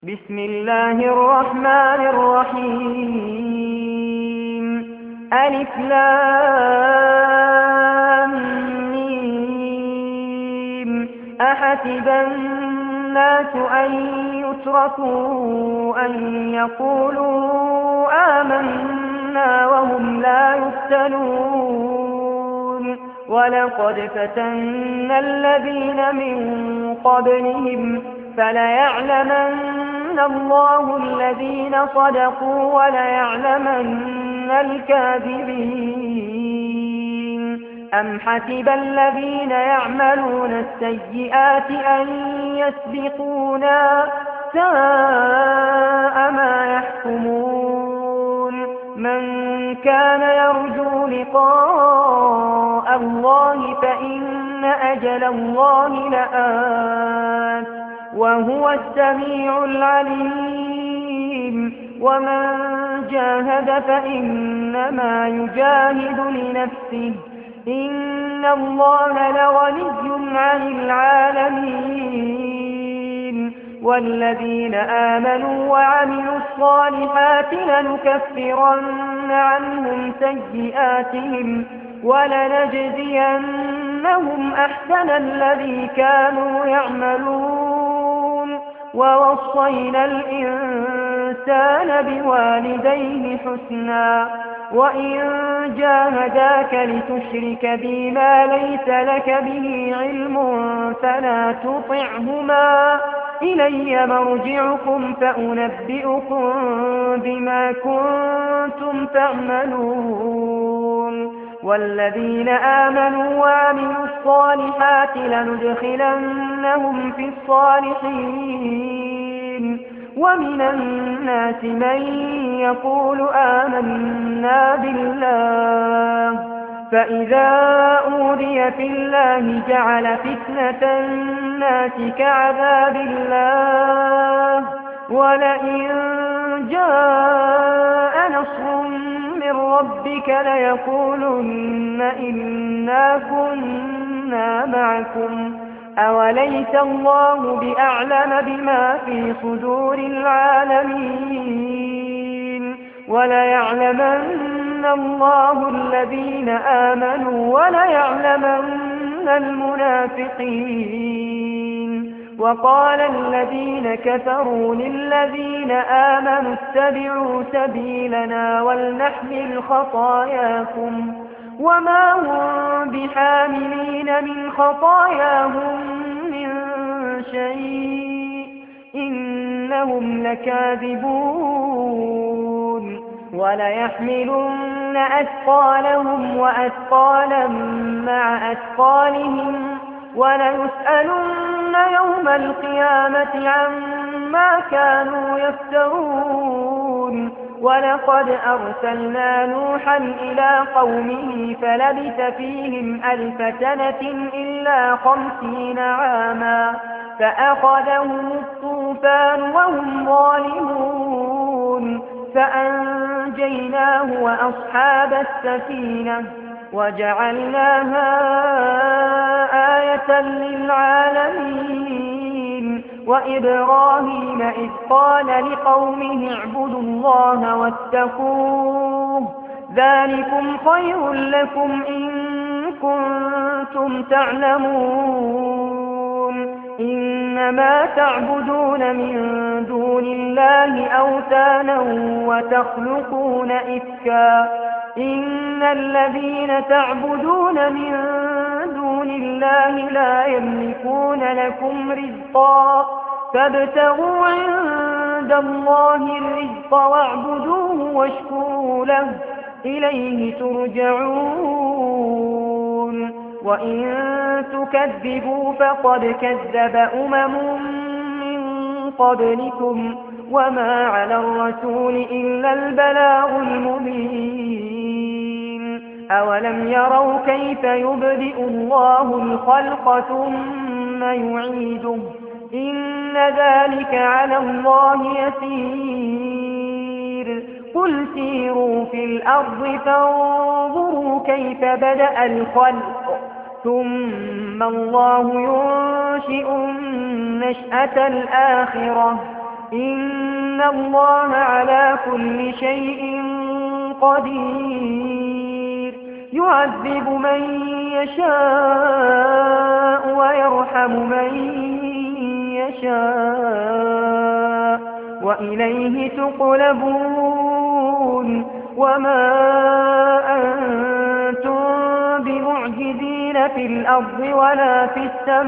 بسم الله الرحمن الرحيم. ألف لام ميم. أحسب الناس أن يتركوا أن يقولوا آمنا وهم لا يفتنون ولقد فتنا الذين من قبلهم فليعلمن الله الذين صدقوا وليعلمن الكاذبين. أم حسب الذين يعملون السيئات أن يسبقونا ساء ما يحكمون. من كان يرجو لقاء الله فإن أجل الله لآت وهو السميع العليم. ومن جاهد فإنما يجاهد لنفسه إن الله لغني عن العالمين. والذين آمنوا وعملوا الصالحات لنكفرن عنهم سيئاتهم ولنجزينهم أحسن الذي كانوا يعملون. ووصينا الإنسان بوالديه حسنا وإن جاهداك لتشرك بي ما ليس لك به علم فلا تطعهما إلي مرجعكم فأنبئكم بما كنتم تعملون. والذين آمنوا وعملوا الصالحات لندخلنهم في الصالحين. ومن الناس من يقول آمنا بالله فإذا أوذي في الله جعل فتنة الناس كعذاب الله ولئن جاء نصر من ربك ليقولن إنا كنا معكم أوليس الله بأعلم بما في صدور العالمين. وليعلمن الله الذين آمنوا وليعلمن المنافقين. وقال الذين كفروا للذين آمنوا اتبعوا سبيلنا ولنحمل خطاياكم وما هم بحاملين من خطاياهم من شيء إنهم لكاذبون. وليحملن أثقالهم وأثقالا مع أثقالهم وليسألن يوم القيامة عما كانوا يفترون. ولقد أرسلنا نوحا إلى قومه فلبث فيهم 1000 سنة إلا 50 عاما فأخذهم الطوفان وهم ظالمون فأنجيناه وأصحاب السفينة وجعلناها آية للعالمين. وإبراهيم إذ قال لقومه اعبدوا الله واتقوه ذلكم خير لكم إن كنتم تعلمون. إنما تعبدون من دون الله أوثانا وتخلقون إفكا إن الذين تعبدون من دون الله لا يملكون لكم رزقا فابتغوا عند الله الرزق واعبدوه واشكروا له إليه ترجعون. وإن تكذبوا فقد كذب من قبلكم وما على الرسول إلا البلاغ المبين. أولم يروا كيف يبدئ الله الخلق ثم يعيده إن ذلك على الله يسير. قل سيروا في الأرض فانظروا كيف بدأ الخلق ثم الله ينشئ النشأة الآخرة إن الله على كل شيء قدير يعذب من يشاء ويرحم من يشاء وإليه تقلبون وما أنتم بمعجزين في الأرض ولا في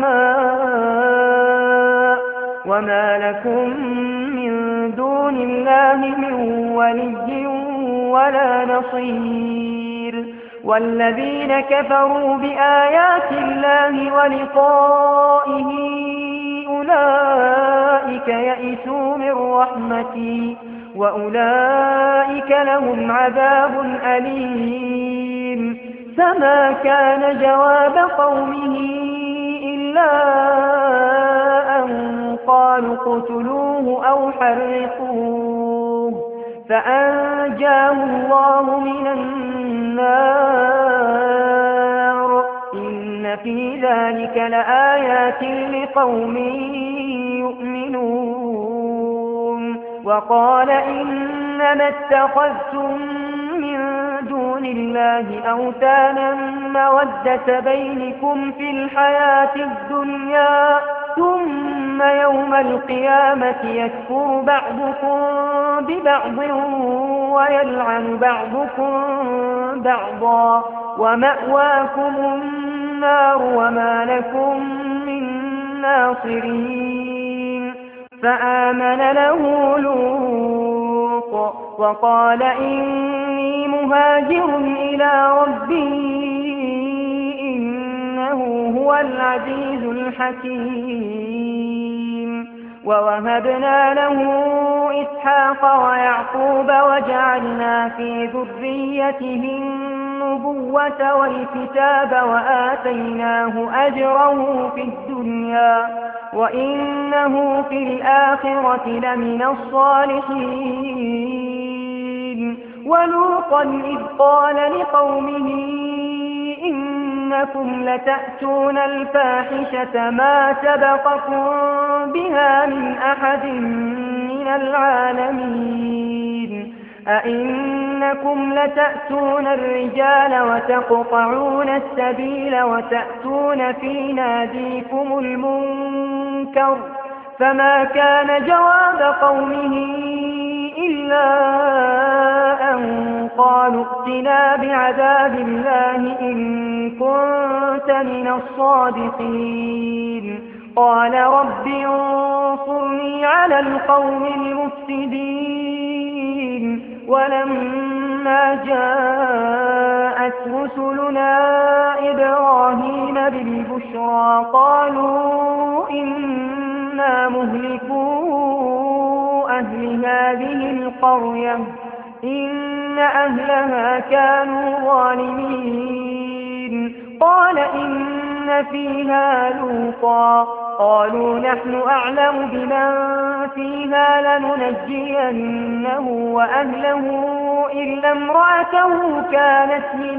السماء وما لكم من دون الله من ولي ولا نصير والذين كفروا بآيات الله ولقائه أولئك يئسوا من رحمتي وأولئك لهم عذاب أليم فما كان جواب قومه إلا أن قالوا اقتلوه أو حرقوه فأنجاه الله من النار إن في ذلك لآيات لقوم يؤمنون وقال إنما اتخذتم من دون الله أوثانا مودة بينكم في الحياة الدنيا ثم يوم القيامة يكفر بعضكم ببعض ويلعن بعضكم بعضا ومأواكم النار وما لكم من ناصرين فآمن له لوط وقال إني مهاجر إلى ربي إنه هو العزيز الحكيم ووهبنا له إسحاق ويعقوب وجعلنا في ذريته النبوة والكتاب وآتيناه أجره في الدنيا وإنه في الآخرة لمن الصالحين ولوطا إذ قال لقومه إنكم لتأتون الفاحشة ما سبقكم بها من أحد من العالمين أئنكم لتأتون الرجال وتقطعون السبيل وتأتون في ناديكم المنكر فما كان جواب قومه إلا أن قالوا ائتنا بعذاب الله إن كنت من الصادقين قال رب انصرني على القوم المفسدين ولما جاءت رسلنا إبراهيم بالبشرى قالوا إنا مهلكو أهل هذه القرية إن أهلها كانوا ظالمين قال إن فيها لوطا قالوا نحن أعلم بمن فيها لننجينه وأهله إلا امرأته كانت من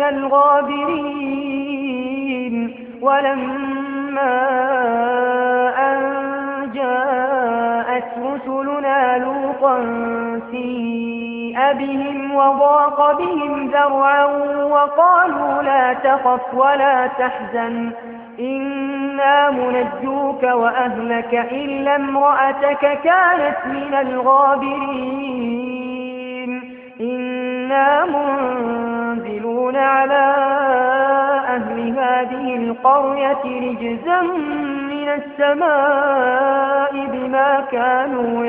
الغابرين ولما أن جاءت رسلنا لوطا سيء بهم وضاق بهم ذرعا وقالوا لا تخف ولا تحزن إنا منجوك وأهلك إلا امرأتك كانت من الغابرين إنا منزلون على أهل هذه القرية رجزا من السماء بما كانوا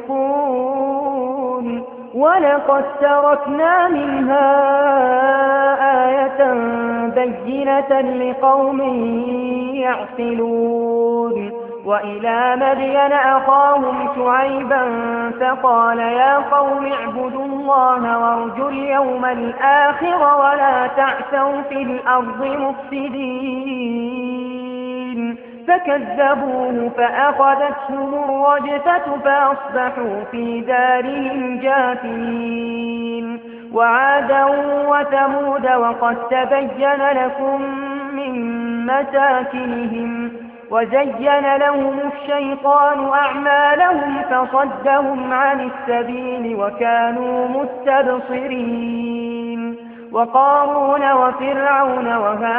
يفسقون ولقد تركنا منها آية بينة لقوم يعقلون وإلى مدين أخاهم شعيبا فقال يا قوم اعبدوا الله وارجوا اليوم الآخر ولا تعثوا في الأرض مفسدين فكذبوه فأخذتهم الرجفة فأصبحوا في دارهم جاثمين وعادا وثمود وقد تبين لكم من مساكنهم وزين لهم الشيطان أعمالهم فصدهم عن السبيل وكانوا مستبصرين وقارون وفرعون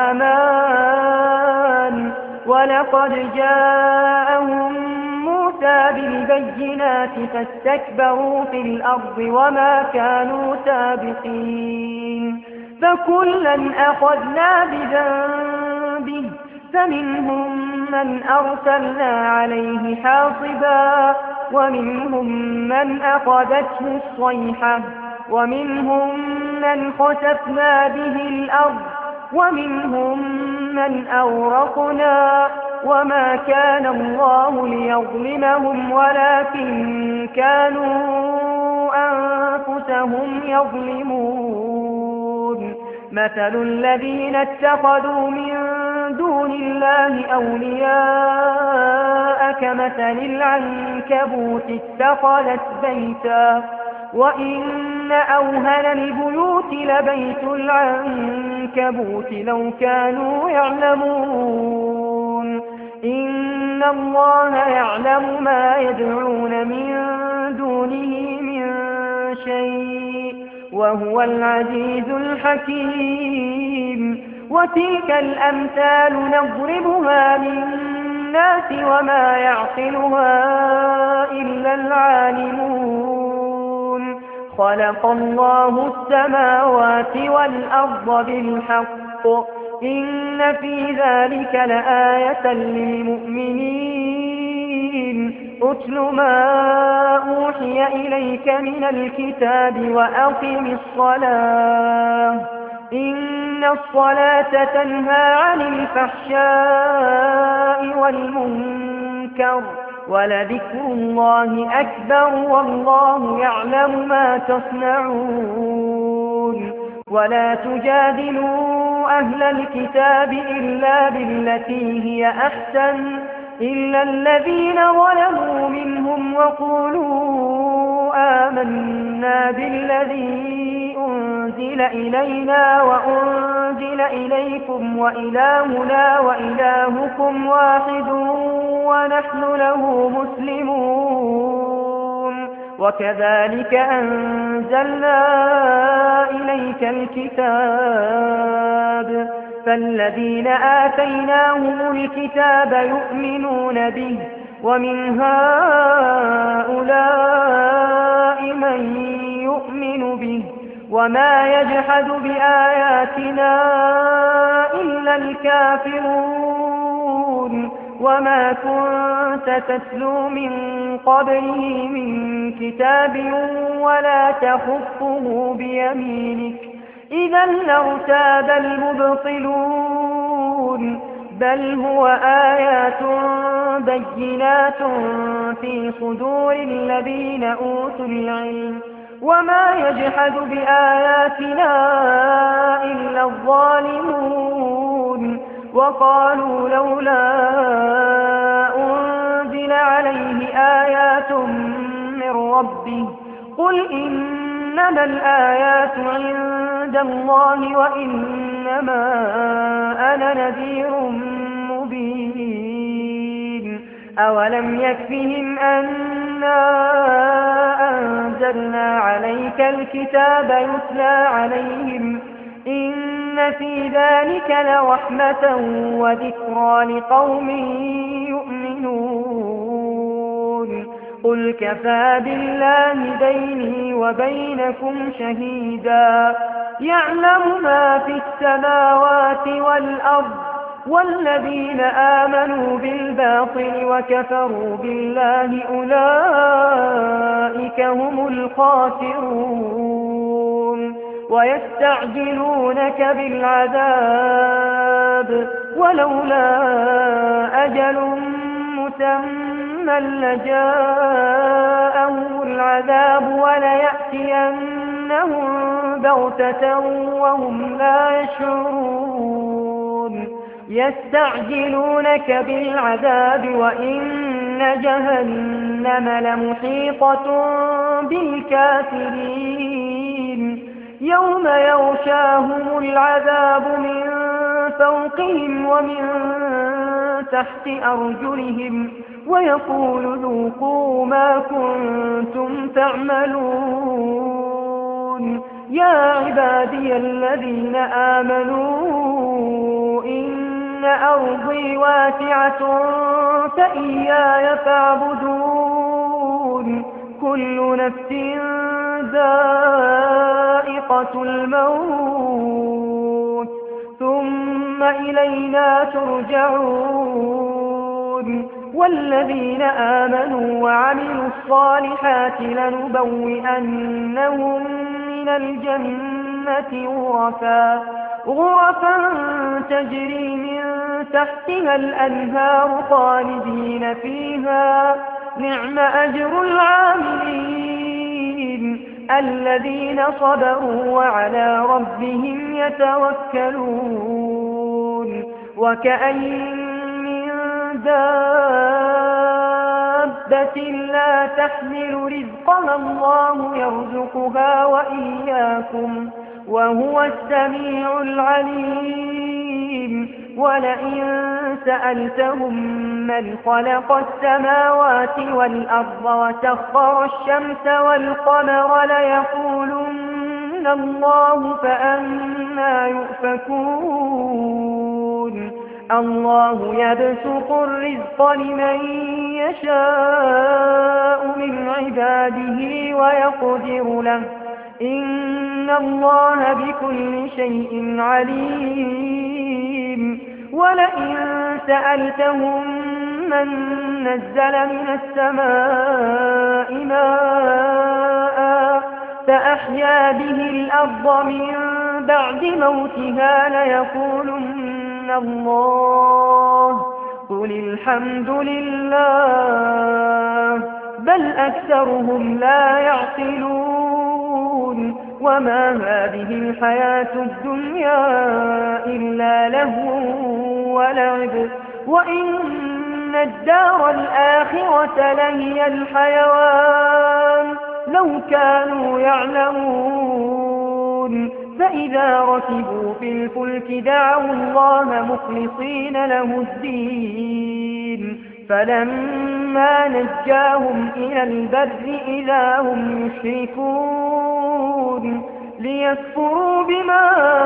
وهامان ولقد جاءهم موسى بالبينات فاستكبروا في الأرض وما كانوا سابقين فكلا أخذنا بذنبه فمنهم من أرسلنا عليه حاصبا ومنهم من أخذته الصيحة ومنهم من خسفنا به الأرض ومنهم من أورقنا وما كان الله ليظلمهم ولكن كانوا أنفسهم يظلمون مثل الذين اتخذوا من دون الله أولياء كمثل العنكبوت اتخذت بيتا وإن أوهن البيوت لبيت العنكبوت لو كانوا يعلمون إن الله يعلم ما يدعون من دونه من شيء وهو العزيز الحكيم وتلك الأمثال نضربها للناس وما يعقلها إلا العالمون خلق الله السماوات والأرض بالحق إن في ذلك لآية للمؤمنين أتل ما أوحي إليك من الكتاب وأقم الصلاة إن الصلاة تنهى عن الفحشاء والمنكر ولذكر الله أكبر والله يعلم ما تصنعون ولا تجادلوا أهل الكتاب إلا بالتي هي أحسن إلا الذين ظلموا منهم وقولوا آمنا بالذي أنزل إلينا وأنزل إليكم وإلهنا وإلهكم واحد ونحن له مسلمون وكذلك أنزلنا إليك الكتاب فالذين آتيناهم الكتاب يؤمنون به ومن هؤلاء من يؤمن به وما يجحد بآياتنا إلا الكافرون وما كنت تتلو من قبله من كتاب ولا تخفه بيمينك إذا لارتاب المبطلون بل هو آيات بينات في صدور الذين أوتوا العلم وما يجحد بآياتنا إلا الظالمون وقالوا لولا أنزل عليه آيات من ربه قل إنما الآيات عند الله وإنما أنا نذير مبين أولم يكفهم أنا أنزلنا عليك الكتاب يتلى عليهم إن في ذلك لرحمة وذكرى لقوم يؤمنون قل كفى بالله بيني وبينكم شهيدا يعلم ما في السماوات والأرض والذين آمنوا بالباطل وكفروا بالله أولئك هم الخاسرون ويستعجلونك بالعذاب ولولا أجل مسمى لجاءهم العذاب وليأتينهم بغتة وهم لا يشعرون يستعجلونك بالعذاب وإن جهنم لمحيطة بالكافرين يوم يغشاهم العذاب من فوقهم ومن تحت أرجلهم ويقول ذوقوا ما كنتم تعملون. يا عبادي الذين آمنوا إن أرضي واسعة فإياي فاعبدون. كل نفس ذائقة الموت ثم إلينا ترجعون. والذين آمنوا وعملوا الصالحات لنبوئنهم من الجنة غرفا تجري من تحتها الأنهار خالدين فيها. نعم أجر العاملين الذين صبروا وعلى ربهم يتوكلون. وكأين من دابة لا تحمل رزقها الله يرزقها وإياكم وهو السميع العليم. ولئن سألتهم من خلق السماوات والأرض وسخر الشمس والقمر ليقولن الله فأنى يؤفكون. الله يبسط الرزق لمن يشاء من عباده ويقدر له إن الله بكل شيء عليم. ولئن سألتهم من نزل من السماء ماء فأحيا به الأرض من بعد موتها ليقولن الله قل الحمد لله بل أكثرهم لا يعقلون. وما هذه الحياة الدنيا إلا لهو ولعب وإن الدار الآخرة لهي الحيوان لو كانوا يعلمون. فإذا ركبوا في الفلك دعوا الله مخلصين له الدين فلما نجاهم إلى البر إذا هم يشركون. ليكفروا بما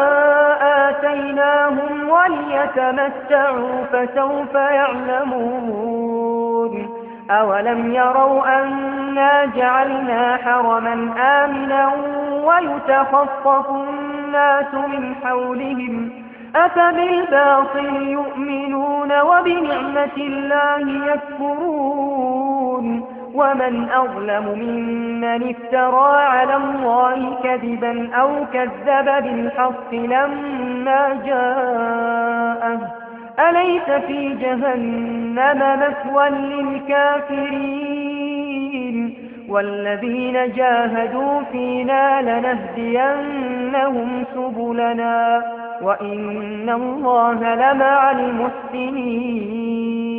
آتيناهم وليتمتعوا فسوف يعلمون. أولم يروا أنا جعلنا حرما آمنا ويتخطف الناس من حولهم أفبالباطل يؤمنون وبنعمة الله يكفرون. ومن أظلم ممن افترى على الله كذبا أو كذب بالحق لما جاءه أليس في جهنم مثوى للكافرين. والذين جاهدوا فينا لنهدينهم سبلنا وإن الله لمع المحسنين.